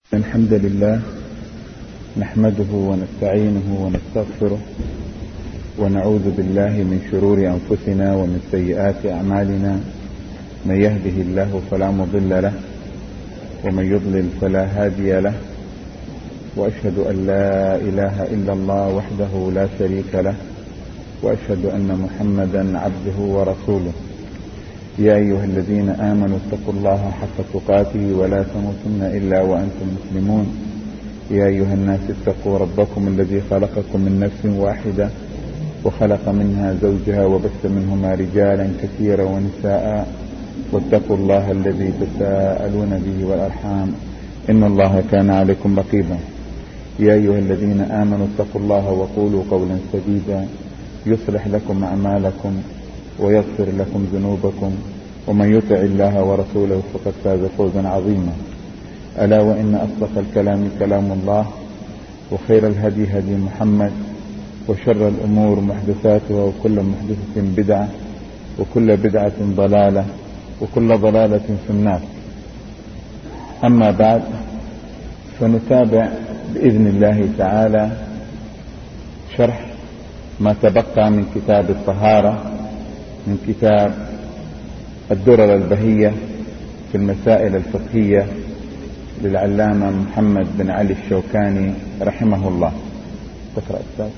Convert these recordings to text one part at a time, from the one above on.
الحمد لله نحمده ونستعينه ونستغفره ونعوذ بالله من شرور أنفسنا ومن سيئات أعمالنا. من يهده الله فلا مضل له ومن يضلل فلا هادي له، وأشهد أن لا إله إلا الله وحده لا شريك له، وأشهد أن محمدا عبده ورسوله. يا أيها الذين آمنوا اتقوا الله حق تقاته ولا تموتن إلا وأنتم مسلمون. يا أيها الناس اتقوا ربكم الذي خلقكم من نفس واحدة وخلق منها زوجها وبث منهما رجالا كثيرا ونساء، واتقوا الله الذي تساءلون به والأرحام إن الله كان عليكم رقيبا. يا أيها الذين آمنوا اتقوا الله وقولوا قولا سديدا يصلح لكم أعمالكم ويغفر لكم ذنوبكم، ومن يطع الله ورسوله فقد فاز فوزا عظيما. ألا وإن أصدق الكلام كلام الله، وخير الهدي هدي محمد، وشر الأمور محدثاتها، وكل محدثة بدعة، وكل بدعة ضلالة، وكل ضلالة في النار. أما بعد، فنتابع بإذن الله تعالى شرح ما تبقى من كتاب الطهارة، من كتاب الدرر البهية في المسائل الفقهية للعلامة محمد بن علي الشوكاني رحمه الله. تقرأ أستاذ.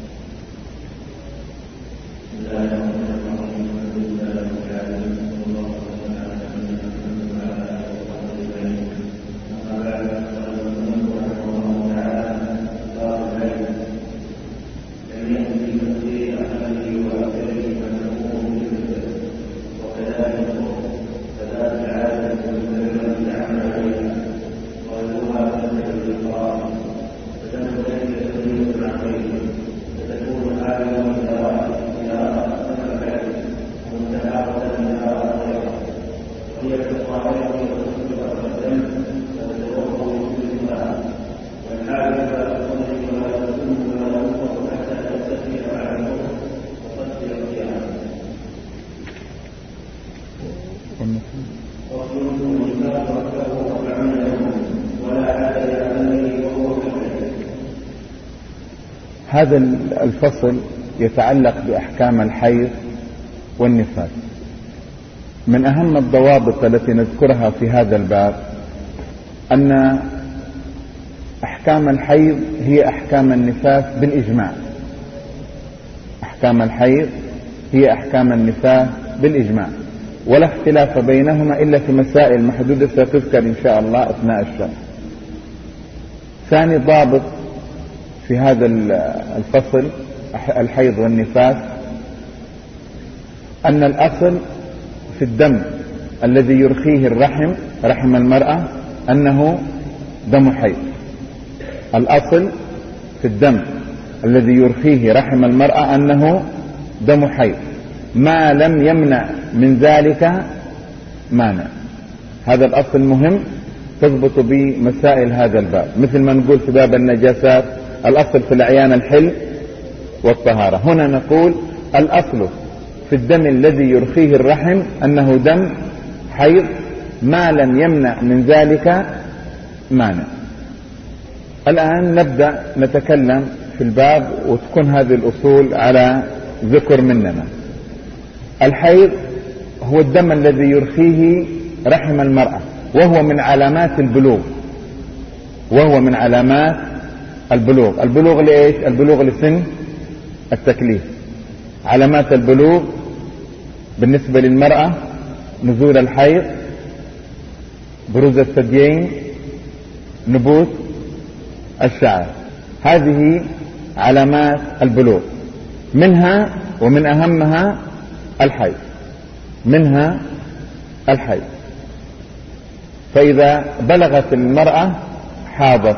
هذا الفصل يتعلق بأحكام الحيض والنفاس. من أهم الضوابط التي نذكرها في هذا الباب أن أحكام الحيض هي أحكام النفاس بالإجماع. أحكام الحيض هي أحكام النفاس بالإجماع، ولا اختلاف بينهما إلا في مسائل محدودة ستذكر إن شاء الله أثناء الشرح. ثاني ضابط في هذا الفصل الحيض والنفاس أن الأصل في الدم الذي يرخيه رحم المرأة أنه دم حيض. الأصل في الدم الذي يرخيه رحم المرأة أنه دم حيض، ما لم يمنع من ذلك مانع. هذا الأصل مهم تضبط بمسائل هذا الباب، مثل ما نقول في باب النجاسات الأصل في الأعيان الحل والطهارة. هنا نقول الأصل في الدم الذي يرخيه الرحم أنه دم حيض، ما لم يمنع من ذلك مانع. الآن نبدأ نتكلم في الباب، وتكون هذه الأصول على ذكر مننا. الحيض هو الدم الذي يرخيه رحم المرأة، وهو من علامات البلوغ. وهو من علامات البلوغ. البلوغ لإيش؟ البلوغ لسن التكليف. علامات البلوغ بالنسبة للمرأة نزول الحيض، بروز الثديين، نبوت الشعر. هذه علامات البلوغ. منها ومن أهمها الحيض. منها الحيض. فإذا بلغت المرأة حاضت.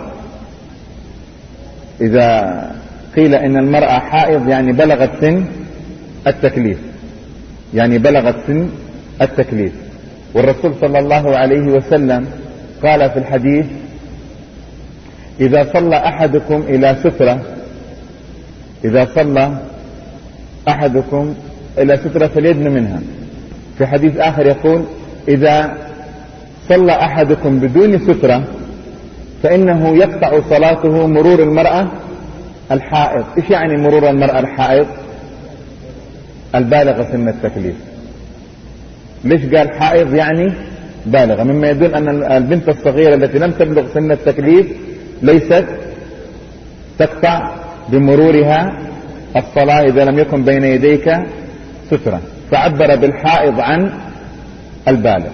إذا قيل إن المرأة حائض يعني بلغت سن التكليف، يعني بلغت سن التكليف. والرسول صلى الله عليه وسلم قال في الحديث: إذا صلى أحدكم إلى سترة، إذا صلى أحدكم إلى سترة فليدن منها. في حديث آخر يقول: إذا صلى أحدكم بدون سترة فإنه يقطع صلاته مرور المرأة الحائض. إيش يعني مرور المرأة الحائض؟ البالغة سن التكليف. ليش قال حائض؟ يعني بالغة، مما يدل أن البنت الصغيرة التي لم تبلغ سن التكليف ليست تقطع بمرورها الصلاة إذا لم يكن بين يديك سترة، فعبر بالحائض عن البالغ.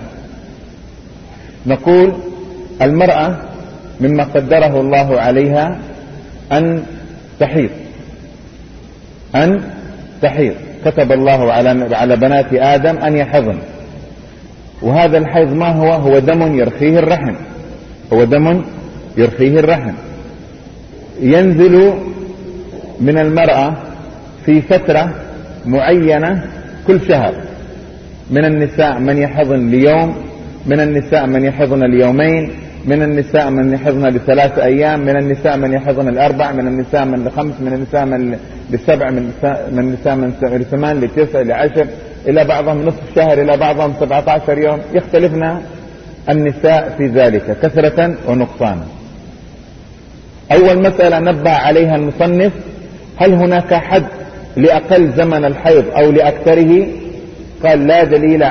نقول المرأة مما قدره الله عليها أن تحيض، كتب الله على بنات آدم أن يحضن، وهذا الحيض ما هو دم يرخيه الرحم، ينزل من المرأة في فترة معينة كل شهر. من النساء من يحضن ليوم، من النساء من يحضن ليومين، من النساء من يحضن ل3 أيام، من النساء من يحضن ل4، من النساء من ل5، من النساء من ل7، من النساء من ل8 ل9 ل10، إلى بعضهم نصف الشهر، إلى بعضهم 17 يوم، يختلفنا النساء في ذلك كثرة ونقصانا. أول مسألة نبه عليها المصنف: هل هناك حد لأقل زمن الحيض أو لأكثره؟ قال لا دليل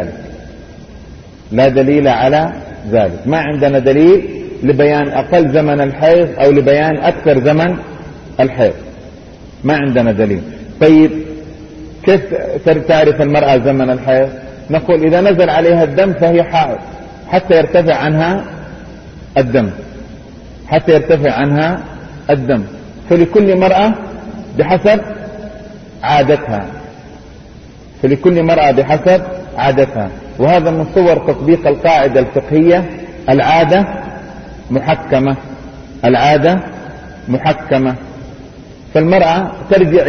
على ذلك، ما عندنا دليل لبيان أقل زمن الحيض أو لبيان أكثر زمن الحيض، ما عندنا دليل. طيب كيف تعرف المرأة زمن الحيض؟ نقول إذا نزل عليها الدم فهي حائض حتى يرتفع عنها الدم، فلكل مرأة بحسب عادتها، وهذا من صور تطبيق القاعدة الفقهية: العادة محكمة. فالمرأة ترجع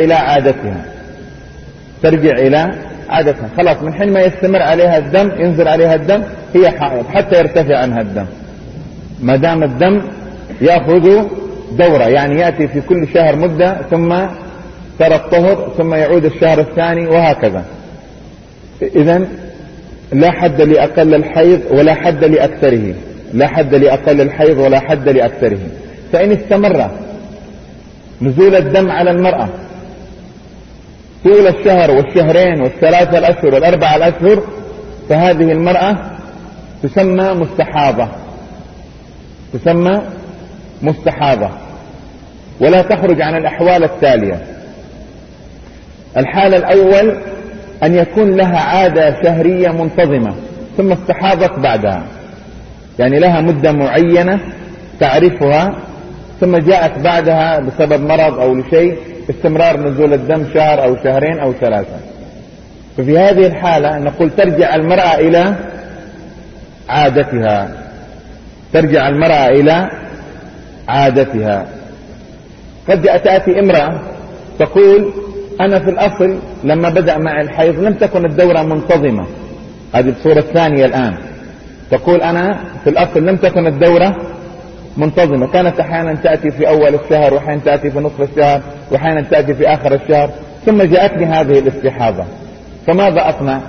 إلى عادتها، خلاص من حين ما يستمر عليها الدم، ينزل عليها الدم، هي حائض حتى يرتفع عنها الدم، ما دام الدم يأخذ دورة، يعني يأتي في كل شهر مدة، ثم ترى الطهر، ثم يعود الشهر الثاني، وهكذا. إذن لا حد لأقل الحيض ولا حد لأكثره، فإن استمر نزول الدم على المرأة طول الشهر والشهرين والثلاثة الأشهر والأربعة الأشهر، فهذه المرأة تسمى مستحاضة، ولا تخرج عن الأحوال التالية: الحالة الأول أن يكون لها عادة شهرية منتظمة ثم استحاضت بعدها، يعني لها مدة معينة تعرفها، ثم جاءت بعدها بسبب مرض أو لشيء استمرار نزول الدم شهر أو شهرين أو 3. ففي هذه الحالة نقول ترجع المرأة إلى عادتها. قد تأتي امرأة تقول: أنا في الأصل لما بدأ معي الحيض لم تكن الدورة منتظمة. هذه الصورة الثانية الآن، تقول: أنا في الأصل لم تكن الدورة منتظمة، كانت أحيانا تأتي في أول الشهر، وأحيانا تأتي في نصف الشهر، وأحيانا تأتي في آخر الشهر، ثم جاءتني هذه الاستحاضة، فماذا أصنع؟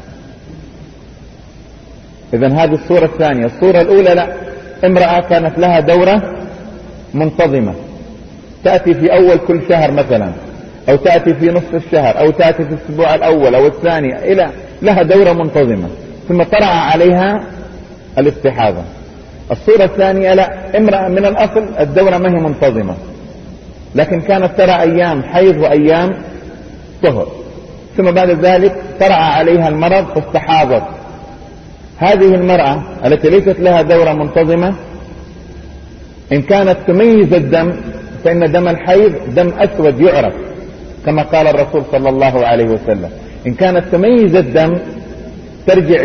إذن هذه الصورة الثانية. الصورة الأولى: لا، امرأة كانت لها دورة منتظمة، تأتي في أول كل شهر مثلا، أو تأتي في نصف الشهر، أو تأتي في الأسبوع الأول أو الثاني، إلى لها دورة منتظمة، ثم طرأ عليها الاستحاضة. الصورة الثانية: لا، امرأة من الأصل الدورة ما هي منتظمة، لكن كانت ترى أيام حيض وأيام طهر، ثم بعد ذلك طرأ عليها المرض فاستحاضت. هذه المرأة التي ليست لها دورة منتظمة إن كانت تميز الدم، فإن دم الحيض دم أسود يعرف، كما قال الرسول صلى الله عليه وسلم: إن كانت تميز الدم ترجع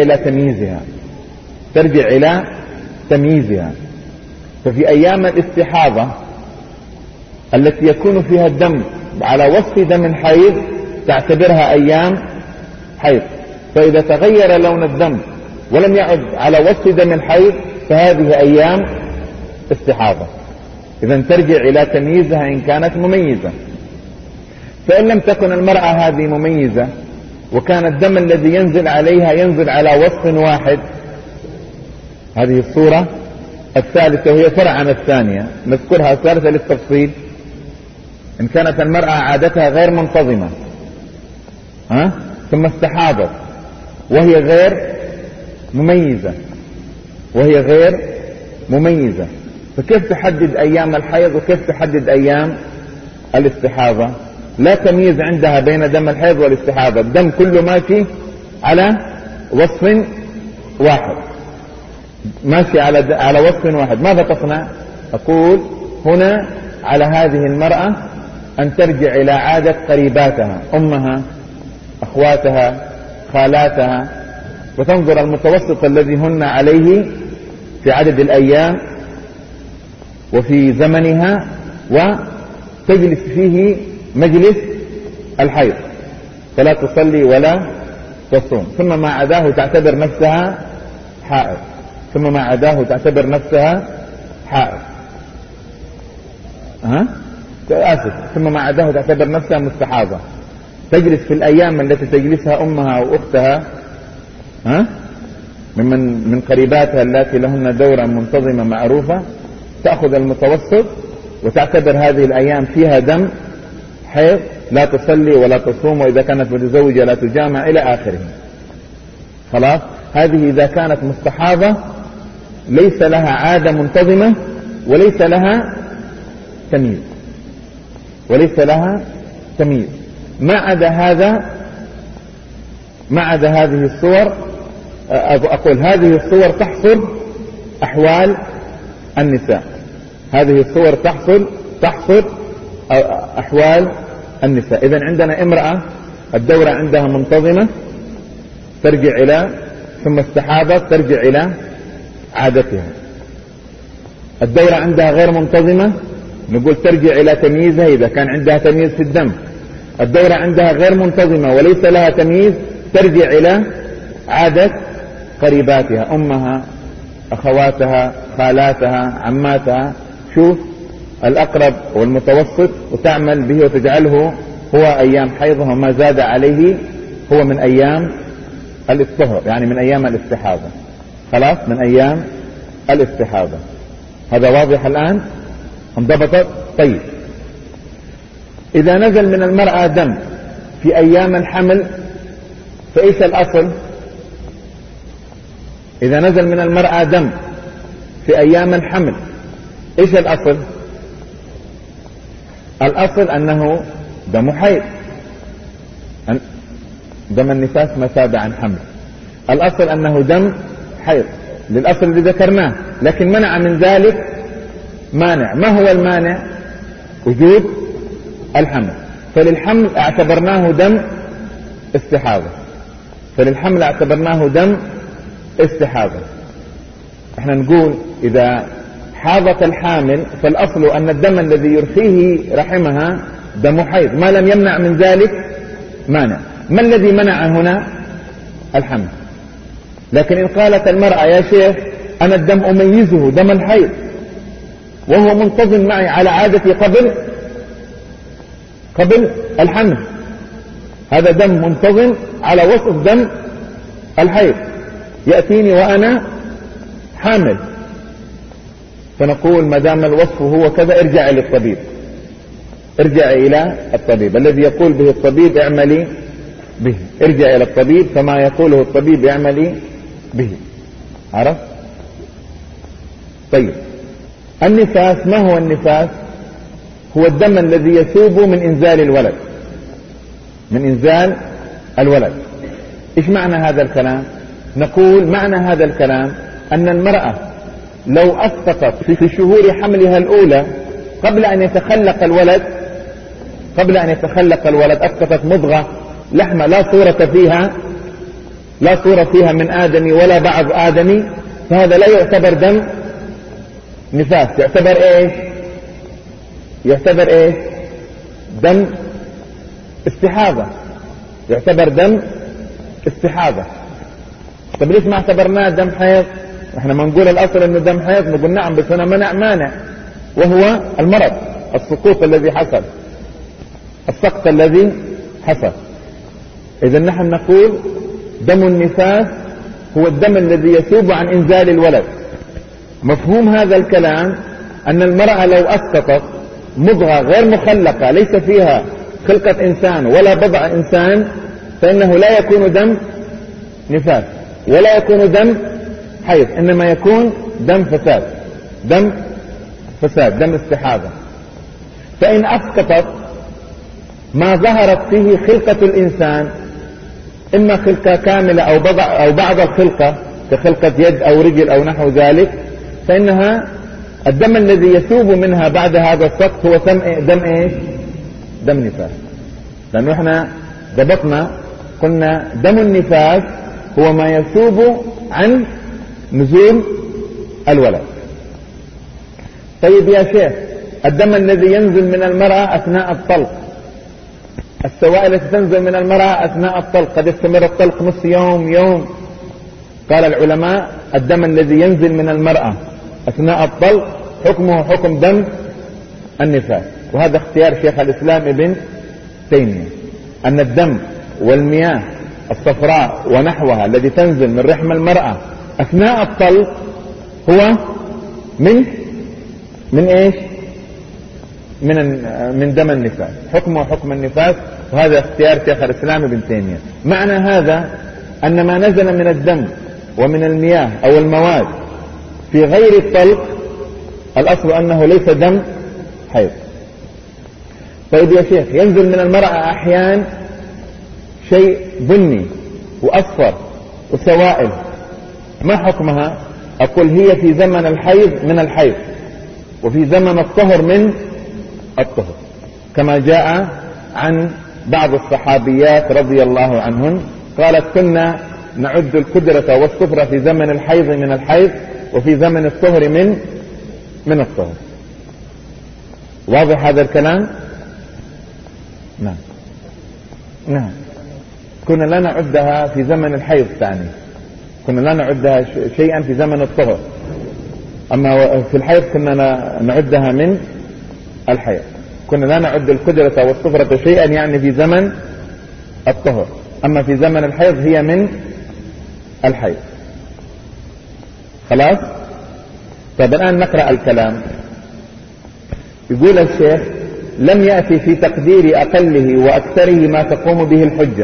إلى تمييزها. ففي أيام الاستحاضة التي يكون فيها الدم على وصف دم الحيض تعتبرها أيام حيض، فإذا تغير لون الدم ولم يعد على وصف دم الحيض فهذه أيام استحاضة. إذن ترجع إلى تمييزها إن كانت مميزة. فإن لم تكن المرأة هذه مميزة، وكان الدم الذي ينزل عليها ينزل على وصف واحد، هذه الصورة الثالثة وهي فرع عن الثانية، نذكرها الثالثة للتفصيل. إن كانت المرأة عادتها غير منتظمة ثم استحاضت وهي غير مميزة، فكيف تحدد أيام الحيض وكيف تحدد أيام الاستحاضة؟ لا تمييز عندها بين دم الحيض والاستحاضة، الدم كله ماشي على وصف واحد، ماشي على وصف واحد. ماذا تصنع؟ أقول هنا على هذه المرأة أن ترجع إلى عادة قريباتها، أمها، أخواتها، خالاتها، وتنظر المتوسط الذي هن عليه في عدد الأيام وفي زمنها، وتجلس فيه مجلس الحيض، فلا تصلي ولا تصوم. ثم ما عداه تعتبر نفسها حائض، ثم ما عداه تعتبر نفسها مستحاضة، تجلس في الأيام التي تجلسها أمها أو أختها من قريباتها التي لهن دورة منتظمة معروفة، تأخذ المتوسط وتعتبر هذه الأيام فيها دم حيض، لا تصلي ولا تصوم، وإذا كانت متزوجة لا تجامع إلى آخره. خلاص، هذه إذا كانت مستحاضة ليس لها عادة منتظمة وليس لها تمييز. ما عدا هذه الصور، أقول هذه الصور تحصل أحوال النساء، تحصل أحوال النساء. إذن عندنا امرأة الدورة عندها منتظمة ترجع ثم استحاضة ترجع إلى عادتها. الدورة عندها غير منتظمة نقول ترجع إلى تمييزها إذا كان عندها تمييز في الدم. الدورة عندها غير منتظمة وليس لها تمييز ترجع إلى عادة قريباتها، أمها، أخواتها، خالاتها، عماتها، شوف الأقرب والمتوسط وتعمل به وتجعله هو أيام حيضها، وما زاد عليه هو من أيام الطهر، يعني من أيام الاستحاضة. خلاص، من أيام الاستحاضة. هذا واضح الآن؟ انضبطت؟ طيب، إذا نزل من المرأة دم في أيام الحمل فإيش الأصل؟ إذا نزل من المرأة دم في أيام الحمل إيش الأصل؟ الأصل أنه دم حيض، دم النفاس ما تابع عن حمل، الأصل أنه دم حيض للأصل الذي ذكرناه، لكن منع من ذلك مانع. ما هو المانع؟ وجود الحمل. فللحمل اعتبرناه دم استحاضة. احنا نقول إذا حاضت الحامل فالأصل أن الدم الذي يرخيه رحمها دم حيض، ما لم يمنع من ذلك مانع. ما الذي منع هنا؟ الحمل. لكن إن قالت المرأة يا شيخ أنا الدم أميزه دم الحيض وهو منتظم معي على عادتي قبل الحمل، هذا دم منتظم على وصف دم الحيض يأتيني وأنا حامل، فنقول ما دام الوصف هو كذا ارجع إلى الطبيب الذي يقول به الطبيب اعملي به، ارجع إلى الطبيب فما يقوله الطبيب اعملي به. عرف؟ طيب، النفاس، ما هو النفاس؟ هو الدم الذي يثوب من إنزال الولد. إيش معنى هذا الكلام؟ نقول معنى هذا الكلام أن المرأة لو أسقطت في شهور حملها الأولى قبل أن يتخلق الولد أسقطت مضغة لحمة لا صورة فيها من آدمي ولا بعض آدمي، فهذا لا يعتبر دم نفاس، يعتبر إيش؟ دم استحاضة، طب ليش ما اعتبرناه دم حيض؟ احنا ما نقول الأصل انه دم حيض، نقول نعم بس هنا مانع وهو المرض، السقوط الذي حصل، السقط الذي حصل. إذا نحن نقول دم النفاس هو الدم الذي يثوب عن إنزال الولد، مفهوم هذا الكلام أن المرأة لو أسقطت مضغة غير مخلقة ليس فيها خلقة إنسان ولا بضع إنسان فإنه لا يكون دم نفاس ولا يكون دم حيض، إنما يكون دم فساد، دم استحاضة. فإن أسقطت ما ظهرت فيه خلقة الإنسان، إما خلقة كاملة أو بعض الخلقة كخلقة يد أو رجل أو نحو ذلك، فإنها الدم الذي يسوب منها بعد هذا السقط هو دم نفاس. لأنه احنا ضبطنا قلنا دم النفاس هو ما يسوب عن نزول الولد. طيب يا شيخ، الدم الذي ينزل من المرأة أثناء الطلق، السوائل التي تنزل من المرأة أثناء الطلق قد يستمر الطلق نصف يوم. قال العلماء الدم الذي ينزل من المرأة أثناء الطلق حكمه حكم دم النفاس. وهذا اختيار شيخ الإسلام ابن تيمية، أن الدم والمياه الصفراء ونحوها الذي تنزل من رحم المرأة أثناء الطلق هو من ايش؟ من دم النفاس، حكمه حكم النفاس. وهذا اختيار شيخ الإسلام ابن تيمية. معنى هذا أن ما نزل من الدم ومن المياه أو المواد في غير الطلق الأصل أنه ليس دم حيض. طيب يا شيخ، ينزل من المرأة أحيان شيء بني وأصفر وسوائل، ما حكمها؟ أقول هي في زمن الحيض من الحيض، وفي زمن الطهر من الطهر، كما جاء عن بعض الصحابيات رضي الله عنهن قالت كنا نعد الكدرة والصفرة في زمن الحيض من الحيض، وفي زمن الطهر من الطهر. واضح هذا الكلام؟ نعم. كنا لا نعدها في زمن الحيض ثاني، كنا لا نعدها شيئا في زمن الطهر، أما في الحيض كنا نعدها من الحيض. كنا لا نعد الكدرة والصفرة شيئا يعني في زمن الطهر، أما في زمن الحيض هي من الحيض. خلاص؟ طيب الآن نقرأ الكلام. يقول الشيخ لم يأتي في تقدير أقله وأكثره ما تقوم به الحجة،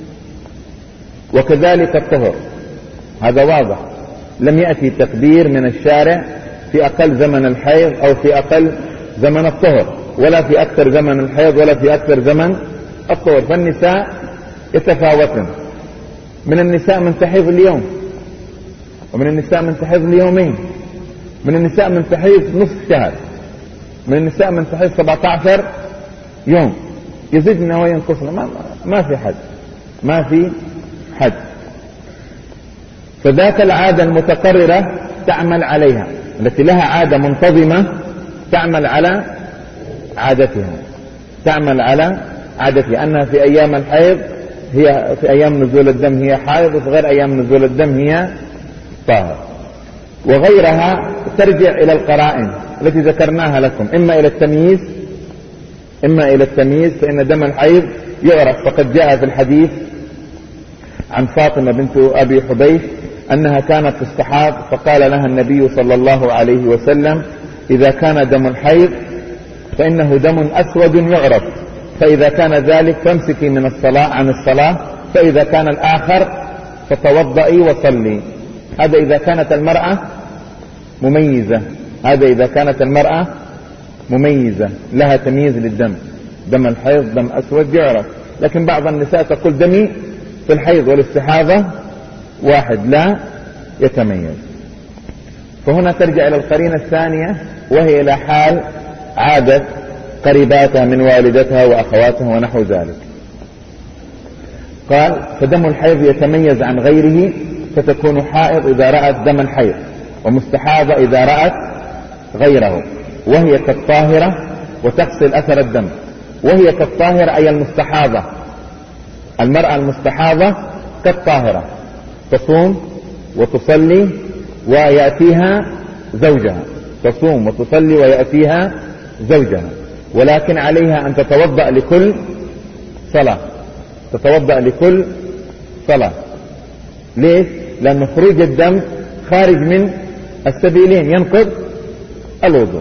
وكذلك الطهر. هذا واضح، لم يأتي تقدير من الشارع في أقل زمن الحيض أو في أقل زمن الطهر، ولا في أكثر زمن الحيض ولا في أكثر زمن الطهر. فالنساء يتفاوتن، من النساء من تحيض اليوم، ومن النساء من تحيض اليومين، من النساء من تحيض نصف شهر، من النساء من تحيض 17 يوم، يزيدنا وينقصنا، ما في حد. فذاك العادة المتقررة تعمل عليها، التي لها عادة منتظمة تعمل على عادتها، أنها في أيام الحيض هي في أيام نزول الدم هي حائض، وفي غير أيام نزول الدم هي طاهر. وغيرها ترجع إلى القرائن التي ذكرناها لكم، إما إلى التمييز، فإن دم الحيض يعرف. فقد جاء في الحديث عن فاطمة بنت أبي حبيش أنها كانت تستحاض، فقال لها النبي صلى الله عليه وسلم إذا كان دم الحيض فإنه دم أسود يعرف، فإذا كان ذلك فامسكي عن الصلاة، فإذا كان الآخر فتوضئي وصلي. هذا إذا كانت المرأة مميزة لها تمييز للدم، دم الحيض دم أسود يعرف. لكن بعض النساء تقول دمي في الحيض والاستحاضة واحد لا يتميز. فهنا ترجع إلى القرينة الثانية، وهي إلى حال عادة قريباتها من والدتها وأخواتها ونحو ذلك. قال فدم الحيض يتميز عن غيره، فتكون حائض إذا رأت دم الحيض، ومستحاضة إذا رأت غيره، وهي كالطاهرة وتغسل أثر الدم. وهي كالطاهرة أي المستحاضة، المرأة المستحاضة كالطاهرة، تصوم وتصلي ويأتيها زوجها، ولكن عليها أن تتوضأ لكل صلاة. ليش؟ لأن خروج الدم خارج من السبيلين ينقض الوضوء،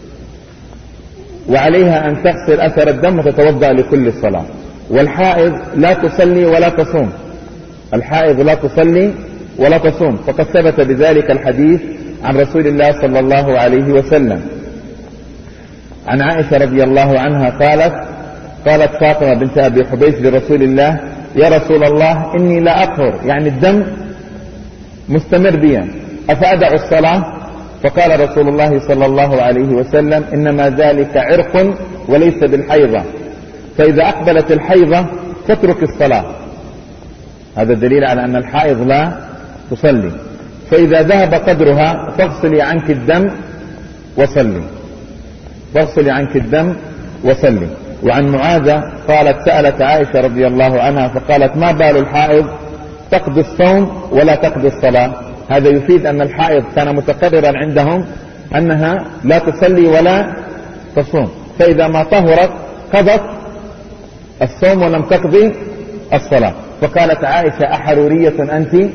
وعليها أن تغسل أثر الدم وتتوضأ لكل الصلاة. والحائض لا تصلي ولا تصوم، الحائض لا تصلي ولا تصوم، فقد ثبت بذلك الحديث عن رسول الله صلى الله عليه وسلم. عن عائشة رضي الله عنها قالت فاطمة بنت أبي حبيش لرسول الله: يا رسول الله إني لا أطهر، يعني الدم مستمر بي، أفأدع الصلاة؟ فقال رسول الله صلى الله عليه وسلم: إنما ذلك عرق وليس بالحيضة، فإذا أقبلت الحيضة فاترك الصلاة. هذا دليل على أن الحائض لا تصلي. فإذا ذهب قدرها فاغسلي عنك الدم وصلي، فاغسلي عنك الدم وصلي. وعن معاذة قالت: سألت عائشة رضي الله عنها فقالت: ما بال الحائض تقضي الصوم ولا تقضي الصلاة؟ هذا يفيد أن الحائض كان متقررا عندهم أنها لا تصلي ولا تصوم، فإذا ما طهرت قضت الصوم ولم تقضي الصلاة. فقالت عائشة: أحرورية أنت؟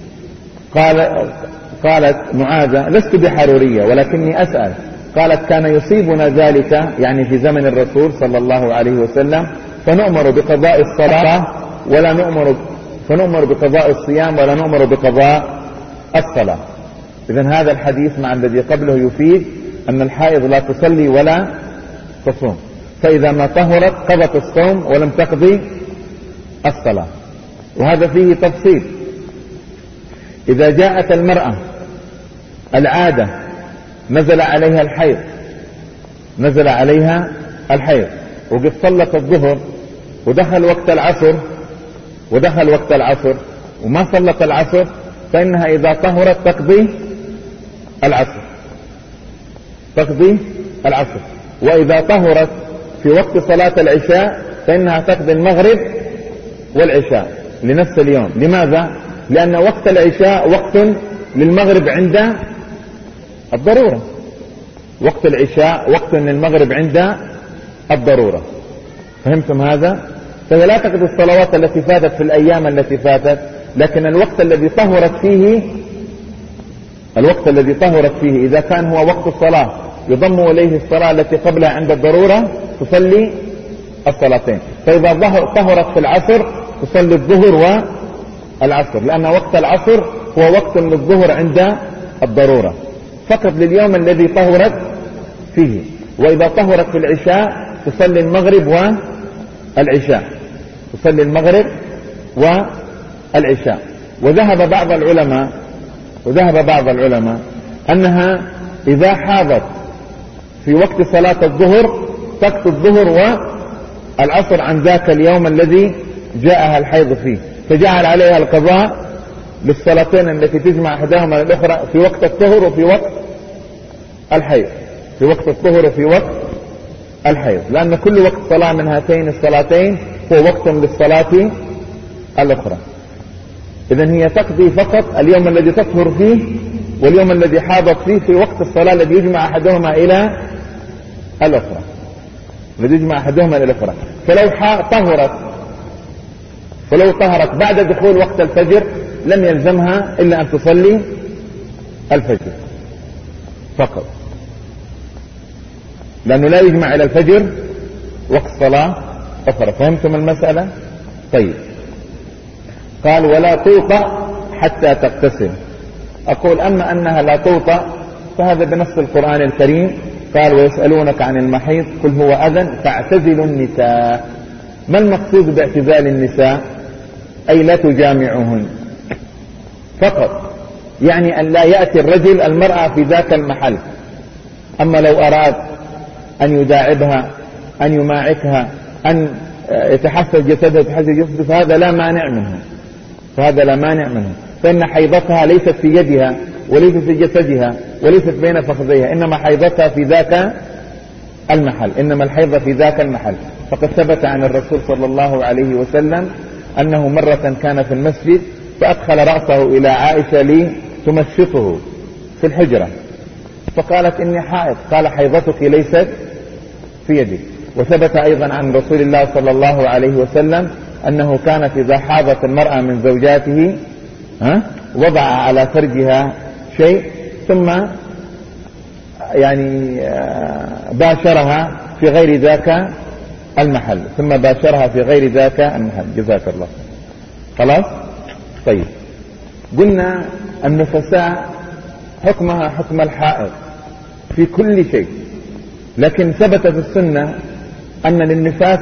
قالت معاذة: لست بحرورية ولكني أسأل. قالت: كان يصيبنا ذلك، يعني في زمن الرسول صلى الله عليه وسلم، فنؤمر بقضاء الصلاة ولا فنؤمر بقضاء الصيام ولا نؤمر بقضاء الصلاة. إذن هذا الحديث مع الذي قبله يفيد أن الحائض لا تصلي ولا تصوم، فإذا ما طهرت قضت الصوم ولم تقضي الصلاة. وهذا فيه تفصيل. إذا جاءت المرأة العادة نزل عليها الحيض وقد صلت الظهر ودخل وقت العصر وما صلت العصر، فإنها إذا طهرت تقضي العصر. وإذا طهرت في وقت صلاة العشاء فإنها تقضي المغرب والعشاء لنفس اليوم. لماذا؟ لأن وقت العشاء وقت للمغرب عند الضرورة، وقت العشاء وقت للمغرب عند الضرورة. فهمتم هذا؟ فهي لا تقضي الصلوات التي فاتت في الأيام التي فاتت، لكن الوقت الذي طهرت فيه إذا كان هو وقت الصلاة يضم إليه الصلاة التي قبلها عند الضرورة تصلي الصلاتين. فإذا طهرت في العصر تصلي الظهر والعصر، لأن وقت العصر هو وقت للظهر عند الضرورة فقط لليوم الذي طهرت فيه. وإذا طهرت في العشاء تصلي المغرب والعشاء. وذهب بعض العلماء أنها إذا حاضت في وقت صلاة الظهر تقضي الظهر والعصر عن ذاك اليوم الذي جاءها الحيض فيه، فجعل عليها القضاء للصلاتين التي تجمع أحدهما الأخرى في وقت الطهر وفي وقت الحيض، لأن كل وقت صلاة من هاتين الصلاتين هو وقت للصلاة الأخرى. إذن هي تقضي فقط اليوم الذي تطهر فيه واليوم الذي حاضت فيه في وقت الصلاة الذي يجمع أحدهما إلى الأخرى. فلو طهرت بعد دخول وقت الفجر لم يلزمها إلا أن تصلي الفجر فقط، لأنه لا يجمع إلى الفجر وقت صلاة أخرى. فهمتم المسألة؟ طيب. قال: ولا توطأ حتى تغتسل. أقول: أما أنها لا توطأ فهذا بنص القرآن الكريم. قال: ويسألونك عن المحيض قل هو أذى فاعتزلوا النساء. ما المقصود باعتزال النساء؟ أي لا تجامعهن فقط، يعني أن لا يأتي الرجل المرأة في ذاك المحل. أما لو أراد أن يداعبها، أن يماعكها، أن يتحسس جسدها فهذا لا مانع منه، فإن حيضتها ليست في يدها وليست في جسدها وليست بين فخذيها، إنما حيضتها في ذاك المحل، إنما الحيض في ذاك المحل. فقد ثبت عن الرسول صلى الله عليه وسلم أنه مرة كان في المسجد فأدخل رأسه إلى عائشة لتمشطه في الحجرة، فقالت: إني حائض. قال: حيضتك ليست في يدك. وثبت أيضا عن رسول الله صلى الله عليه وسلم أنه كانت إذا حاضت المرأة من زوجاته وضع على فرجها شيء ثم يعني باشرها في غير ذاك المحل، ثم باشرها في غير ذاك المحل. جزاك الله خلاص. طيب، قلنا النفساء حكمها حكم الحائض في كل شيء، لكن ثبت في السنة أن للنفاس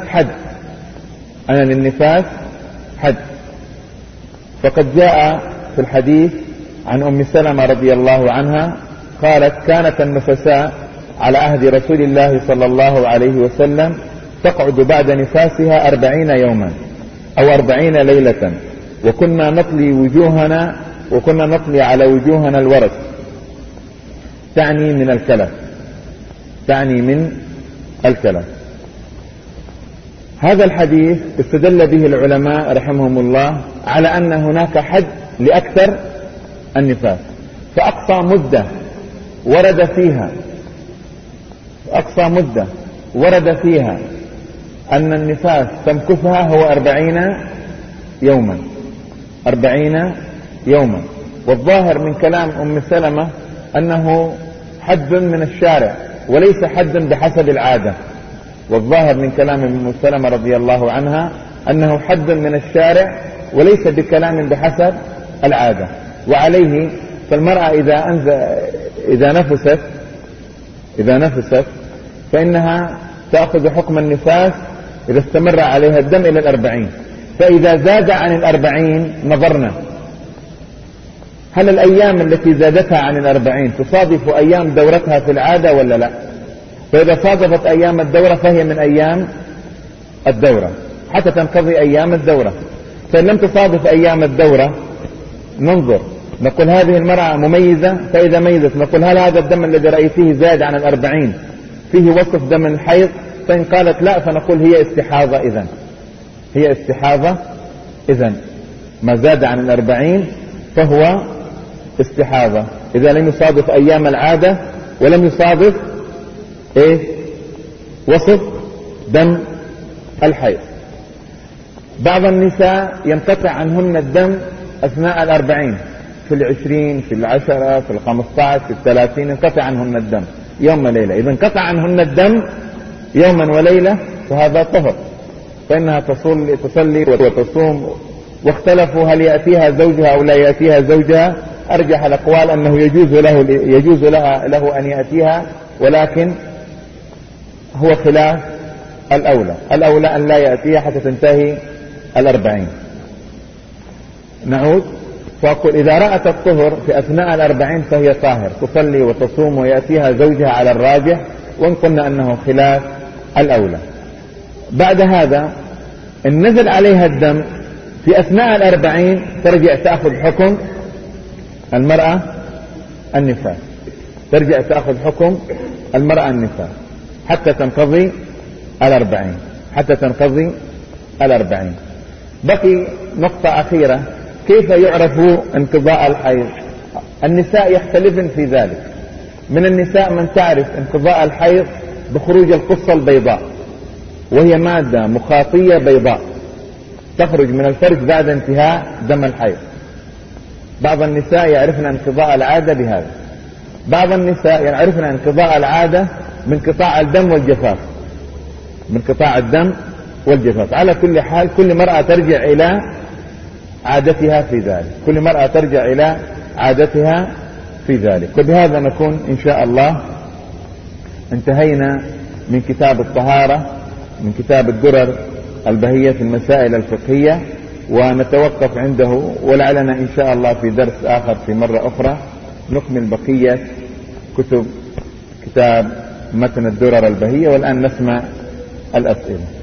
حد، فقد جاء في الحديث عن أم سلمة رضي الله عنها قالت: كانت النفساء على عهد رسول الله صلى الله عليه وسلم تقعد بعد نفاسها 40 يوما أو 40 ليلة، وكنا نطلي على وجوهنا الورس، تعني من الكلف. هذا الحديث استدل به العلماء رحمهم الله على أن هناك حد لأكثر النفاس، فأقصى مدة ورد فيها أن النفاس تمكثها هو 40 يوما. والظاهر من كلام أم سلمة أنه حد من الشارع وليس حد بحسب العادة. والظاهر من كلام أم سلمة رضي الله عنها أنه حد من الشارع وليس بكلام بحسب العادة. وعليه فالمرأة إذا نفست فإنها تأخذ حكم النفاس إذا استمر عليها الدم إلى 40. فإذا زاد عن 40 نظرنا هل الأيام التي زادتها عن 40 تصادف أيام دورتها في العادة ولا لا. فإذا صادفت أيام الدورة فهي من أيام الدورة حتى تنقضي أيام الدورة. فإن لم تصادف أيام الدورة ننظر، نقول هذه المرأة مميزة، فإذا ميزت نقول هل هذا الدم الذي رأيتيه زاد عن 40 فيه وصف دم الحيض؟ فإن قالت لا فنقول هي استحاضة إذن ما زاد عن 40 فهو استحاضة إذا لم يصادف أيام العادة ولم يصادف وصف دم الحيض. بعض النساء ينقطع عنهن الدم أثناء 40، في 20 في 10 في 15 في 30 ينقطع عنهن الدم يوم وليلة. إذا انقطع عنهن الدم يوما وليلة فهذا طهر، فإنها تصلي وتصوم. واختلفوا هل يأتيها زوجها أو لا يأتيها زوجها. أرجح الأقوال أنه يجوز له أن يأتيها، ولكن هو خلاف الأولى أن لا يأتيها حتى تنتهي 40. نعود فأقول إذا رأت الطهر في أثناء 40 فهي طاهر، تصلي وتصوم ويأتيها زوجها على الراجح، وإن قلنا أنه خلاف الأولى. بعد هذا إن نزل عليها الدم في أثناء 40 ترجع تأخذ حكم المرأة النفاس، حتى تنقضي 40. بقي نقطة أخيرة: كيف يعرف انقضاء الحيض؟ النساء يختلفن في ذلك. من النساء من تعرف انقضاء الحيض بخروج القصة البيضاء، وهي مادة مخاطية بيضاء تخرج من الفرج بعد انتهاء دم الحيض. بعض النساء يعرفن انقضاء العادة بهذا. بعض النساء يعرفن انقضاء العادة من انقطاع الدم والجفاف. على كل حال كل مرأة ترجع إلى عادتها في ذلك. وبهذا نكون إن شاء الله انتهينا من كتاب الطهارة، من كتاب الدرر البهية في المسائل الفقهية، ونتوقف عنده، ولعلنا إن شاء الله في درس آخر في مرة أخرى نكمل بقية كتاب متن الدرر البهية. والآن نسمع الأسئلة.